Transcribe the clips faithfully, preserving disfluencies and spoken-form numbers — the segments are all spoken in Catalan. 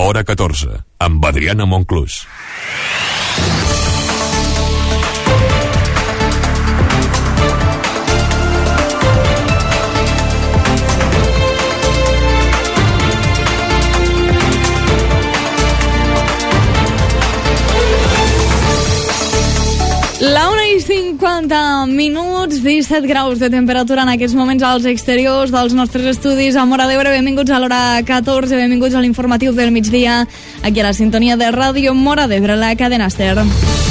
L'Hora catorze, amb Adriana Monclús. La una i cinquanta minuts, disset graus de temperatura en aquests moments als exteriors dels nostres estudis a Móra d'Ebre. Benvinguts a l'Hora catorze, benvinguts a l'informatiu del migdia, aquí a la sintonia de Ràdio Móra d'Ebre, la cadena Ester.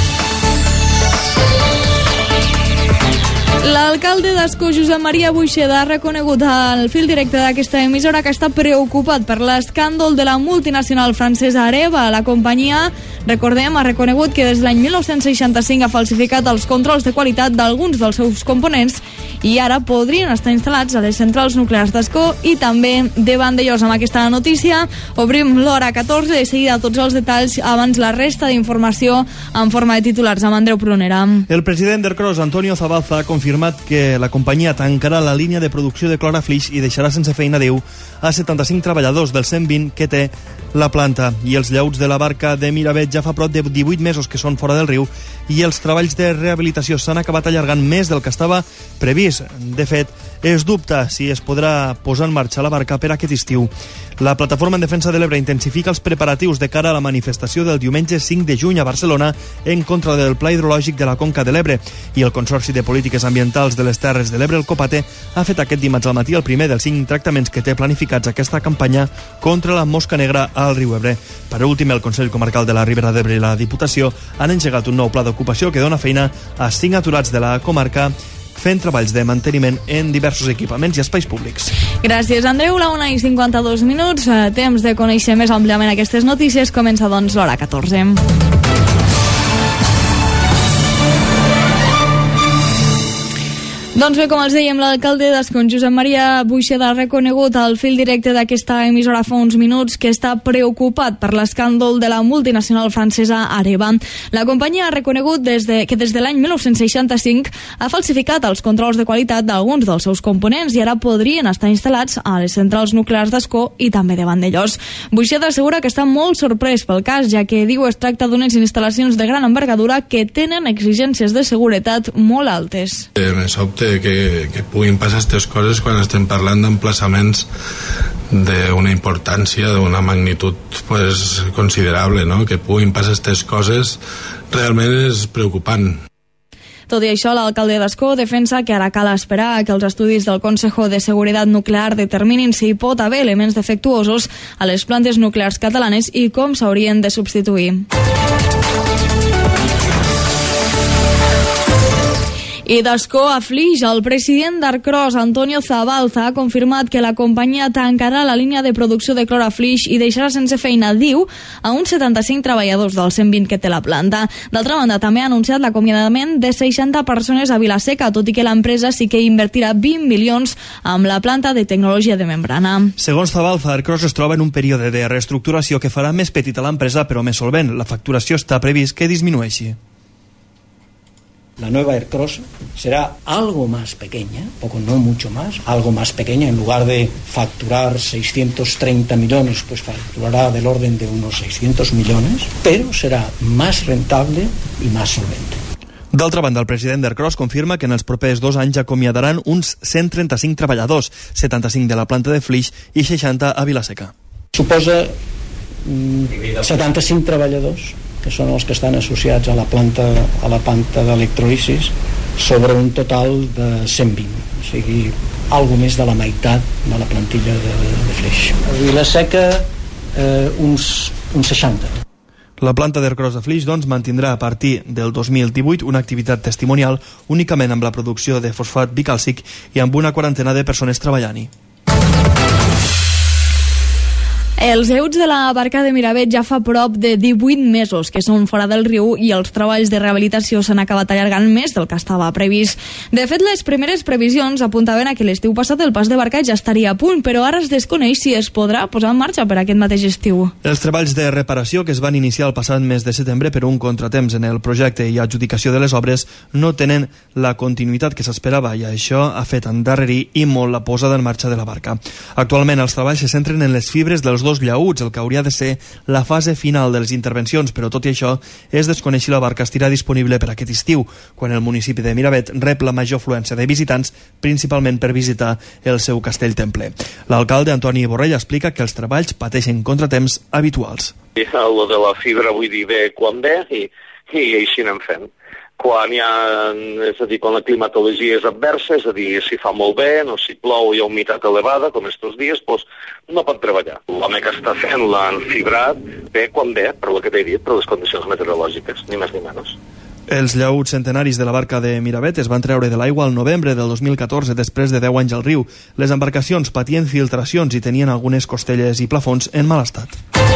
L'alcalde d'Ascó, Josep Maria Buixeda, ha reconegut al fil directe d'aquesta emissora que està preocupat per l'escàndol de la multinacional francesa Areva. La companyia, recordem, ha reconegut que des de l'any dinou seixanta-cinc ha falsificat els controls de qualitat d'alguns dels seus components i ara podrien estar instal·lats a les centrals nuclears d'Ascó i també de Vandellòs. Amb aquesta notícia obrim l'Hora catorze, de seguida tots els detalls, abans la resta d'informació en forma de titulars amb Andreu Prunera. El president d'Ercros, Antonio Zabalza, ha confirmat que la companyia tancarà la línia de producció de cloraflix i deixarà sense feina, diu, a setanta-cinc treballadors dels cent vint que té la planta. I els llauts de la barca de Miravet ja fa prop de divuit mesos que són fora del riu i els treballs de rehabilitació s'han acabat allargant més del que estava previst. De fet, es dubta si es podrà posar en marxa la barca per aquest estiu. La Plataforma en Defensa de l'Ebre intensifica els preparatius de cara a la manifestació del diumenge cinc de juny a Barcelona en contra del Pla Hidrològic de la Conca de l'Ebre, i el Consorci de Polítiques Ambientals de les Terres de l'Ebre, el COPATE, ha fet aquest dimarts al matí el primer dels cinc tractaments que té planificats aquesta campanya contra la mosca negra al riu Ebre. Per últim, el Consell Comarcal de la Ribera d'Ebre i la Diputació han engegat un nou pla d'ocupació que dona feina a cinc aturats de la comarca fent treballs de manteniment en diversos equipaments i espais públics. Gràcies, Andreu. La una i cinquanta-dos minuts. Temps de conèixer més àmpliament aquestes notícies. Comença, doncs, l'Hora catorze. Doncs bé, com els dèiem, l'alcalde d'Ascó, Josep Maria Buixeda, ha reconegut al fil directe d'aquesta emissora fa uns minuts que està preocupat per l'escàndol de la multinacional francesa Areva. La companyia ha reconegut des de, que des de l'any dinou seixanta-cinc ha falsificat els controls de qualitat d'alguns dels seus components i ara podrien estar instal·lats a les centrals nuclears d'Ascó i també de Vandellòs. Buixeda assegura que està molt sorprès pel cas, ja que diu es tracta d'unes instal·lacions de gran envergadura que tenen exigències de seguretat molt altes. Eh, me sobte que, que puguin passar aquestes coses quan estem parlant d'emplaçaments d'una importància, d'una magnitud pues, considerable, no? Que puguin passar aquestes coses realment és preocupant. Tot i això, l'alcalde d'Ascó defensa que ara cal esperar a que els estudis del Consejo de Seguretat Nuclear determinin si hi pot haver elements defectuosos a les plantes nuclears catalanes i com s'haurien de substituir. I d'Ascó a Flix, el president d'Ercros, Antonio Zabalza, ha confirmat que la companyia tancarà la línia de producció de cloraflix i deixarà sense feina, diu, a uns setanta-cinc treballadors dels cent vint que té la planta. D'altra banda, també ha anunciat l'acomiadament de seixanta persones a Vilaseca, tot i que l'empresa sí que invertirà vint milions amb la planta de tecnologia de membrana. Segons Zabalza, Ercros es troba en un període de reestructuració que farà més petita l'empresa, però més solvent. La facturació està previst que disminueixi. La nueva Ercros será algo más pequeña, poco, no mucho más, algo más pequeña. En lugar de facturar seiscientos treinta millones, pues facturará del orden de unos seiscientos millones, pero será más rentable y más solvente. D'altra banda, el president d'Ercros confirma que en els propers dos anys acomiadaran uns cent trenta-cinc treballadors, setanta-cinc de la planta de Flix i seixanta a Vilaseca. Suposa mm, setanta-cinc treballadors que són els que estan associats a la planta a la planta d'electrolisis sobre un total de cent vint, o sigui, algo més de la meitat de la plantilla de, de Flix. A Vilaseca eh, uns, uns seixanta. La planta d'Ercros de Flix, doncs, mantindrà a partir del dos mil divuit una activitat testimonial únicament amb la producció de fosfat bicàlcic i amb una quarantena de persones treballant-hi. Els llauts de la barca de Miravet ja fa prop de divuit mesos que són fora del riu i els treballs de rehabilitació s'han acabat allargant més del que estava previst. De fet, les primeres previsions apuntaven a que l'estiu passat el pas de barca ja estaria a punt, però ara es desconeix si es podrà posar en marxa per aquest mateix estiu. Els treballs de reparació que es van iniciar el passat mes de setembre per un contratemps en el projecte i adjudicació de les obres no tenen la continuïtat que s'esperava i això ha fet endarrerir i molt la posada en marxa de la barca. Actualment els treballs se centren en les fibres dels dos llaüts, el que hauria de ser la fase final de les intervencions, però tot i això es desconeix si la barca estarà disponible per aquest estiu, quan el municipi de Miravet rep la major afluència de visitants, principalment per visitar el seu castell-temple. L'alcalde Antoni Borrell explica que els treballs pateixen contratemps habituals. El de la fibra, vull dir, ve quan ve i, i així anem fent. Quan hi ha, és a dir, quan la climatologia és adversa, és a dir, si fa molt vent o si plou i hi ha humitat elevada, com estos dies, doncs no pot treballar. L'home que està fent l'han fibrat ve quan ve, per lo que t'he dit, per les condicions meteorològiques, ni més ni menys. Els llaüts centenaris de la barca de Miravet es van treure de l'aigua al novembre del dos mil catorze, després de deu anys al riu. Les embarcacions patien filtracions i tenien algunes costelles i plafons en mal estat.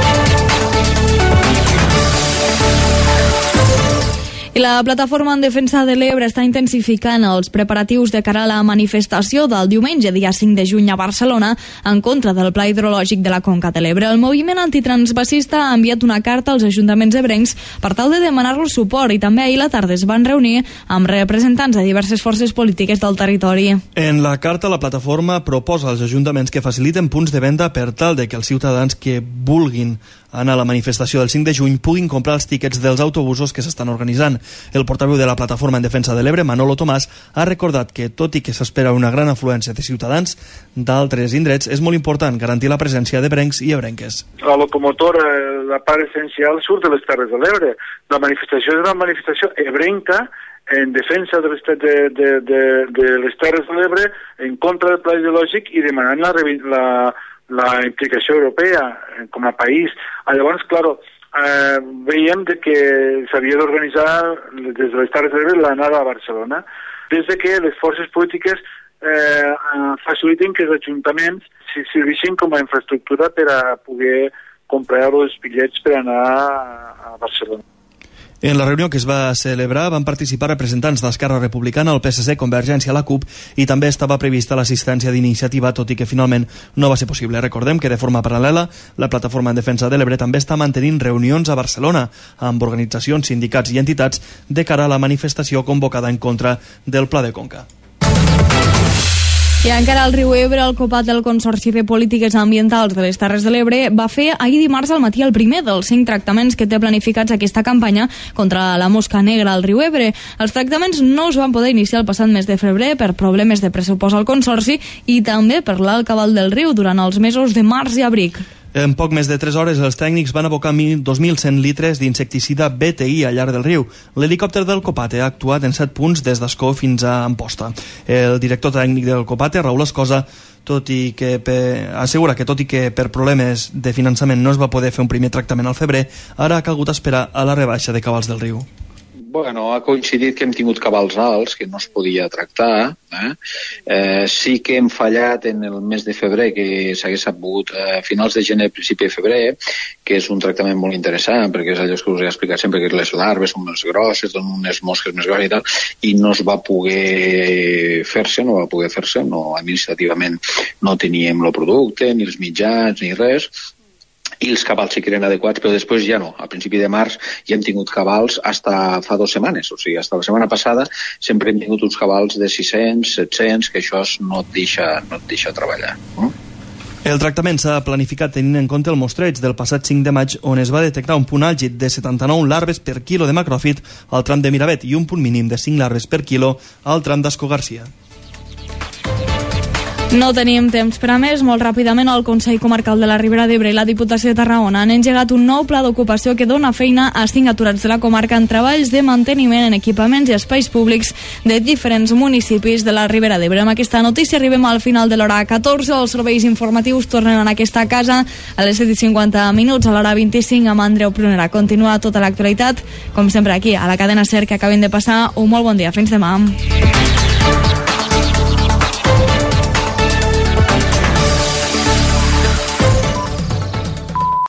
I la plataforma en defensa de l'Ebre està intensificant els preparatius de cara a la manifestació del diumenge, dia cinc de juny a Barcelona, en contra del pla hidrològic de la Conca de l'Ebre. El moviment antitransvasista ha enviat una carta als ajuntaments ebrencs per tal de demanar-los suport, i també ahir a la tarda es van reunir amb representants de diverses forces polítiques del territori. En la carta, la plataforma proposa als ajuntaments que faciliten punts de venda per tal de que els ciutadans que vulguin anar a la manifestació del cinc de juny puguin comprar els tíquets dels autobusos que s'estan organitzant. El portaveu de la Plataforma en Defensa de l'Ebre, Manolo Tomàs, ha recordat que, tot i que s'espera una gran afluència de ciutadans d'altres indrets, és molt important garantir la presència d'ebrencs i ebrenques. La locomotora, la part essencial, surt de les Terres de l'Ebre. La manifestació és una manifestació ebrenca en defensa de les, de, de, de, de les Terres de l'Ebre, en contra del pla ideològic i demanant la, la la implicació europea com a país. Llavors, claro, eh, veiem de que s'havia d'organitzar des de les Terres de l'Ebre l'anada a Barcelona, des de que les forces polítiques eh, faciliten que els ajuntaments serveixin com a infraestructura per a poder comprar els bitllets per anar a Barcelona. En la reunió que es va celebrar van participar representants d'Esquerra Republicana, el P S C, Convergència, la CUP, i també estava prevista l'assistència d'Iniciativa, tot i que finalment no va ser possible. Recordem que de forma paral·lela la Plataforma en Defensa de l'Ebre també està mantenint reunions a Barcelona amb organitzacions, sindicats i entitats de cara a la manifestació convocada en contra del Pla de Conca. I encara al riu Ebre, el COPAT del Consorci de Polítiques Ambientals de les Terres de l'Ebre va fer ahir dimarts al matí el primer dels cinc tractaments que té planificats aquesta campanya contra la mosca negra al riu Ebre. Els tractaments no es van poder iniciar el passat mes de febrer per problemes de pressupost al Consorci i també per l'alt cabal del riu durant els mesos de març i abril. En poc més de tres hores, els tècnics van abocar dos mil cent litres d'insecticida B T I al llarg del riu. L'helicòpter del COPATE ha actuat en set punts des d'Ascó fins a Amposta. El director tècnic del COPATE, Raúl Escosa, tot i que per, assegura que tot i que per problemes de finançament no es va poder fer un primer tractament al febrer, ara ha calgut esperar a la rebaixa de cabals del riu. Bueno, ha coincidit que hem tingut cabals alts, que no es podia tractar. Eh? Eh, sí que hem fallat en el mes de febrer, que s'hagués sabut a eh, finals de gener, principi de febrer, que és un tractament molt interessant, perquè és allò que us he explicat sempre, que les larves són més grosses, donen unes mosques més grosses i tal, i no es va poder fer-se, no va poder fer-se, no, administrativament no teníem el producte, ni els mitjans, ni res, i els cabals sí que eren adequats, però després ja no. A principi de març ja hem tingut cabals hasta fa dues setmanes, o sigui, hasta la setmana passada sempre hem tingut uns cabals de sis-cents, set-cents, que això no et deixa, no et deixa treballar. No? El tractament s'ha planificat tenint en compte el mostreig del passat cinc de maig, on es va detectar un punt àlgid de setanta-nou larves per quilo de macròfit al tram de Miravet i un punt mínim de cinc larves per quilo al tram d'Ascó Garcia. No tenim temps per a més. Molt ràpidament, el Consell Comarcal de la Ribera d'Ebre i la Diputació de Tarragona han engegat un nou pla d'ocupació que dona feina a cinc aturats de la comarca en treballs de manteniment en equipaments i espais públics de diferents municipis de la Ribera d'Ebre. Amb aquesta notícia arribem al final de l'hora catorze. Els serveis informatius tornen en aquesta casa a les set i cinquanta minuts, a l'hora vint-i-cinc, amb Andreu Prunera. Continua tota l'actualitat, com sempre, aquí, a la cadena SER, que acaben de passar un molt bon dia. Fins demà.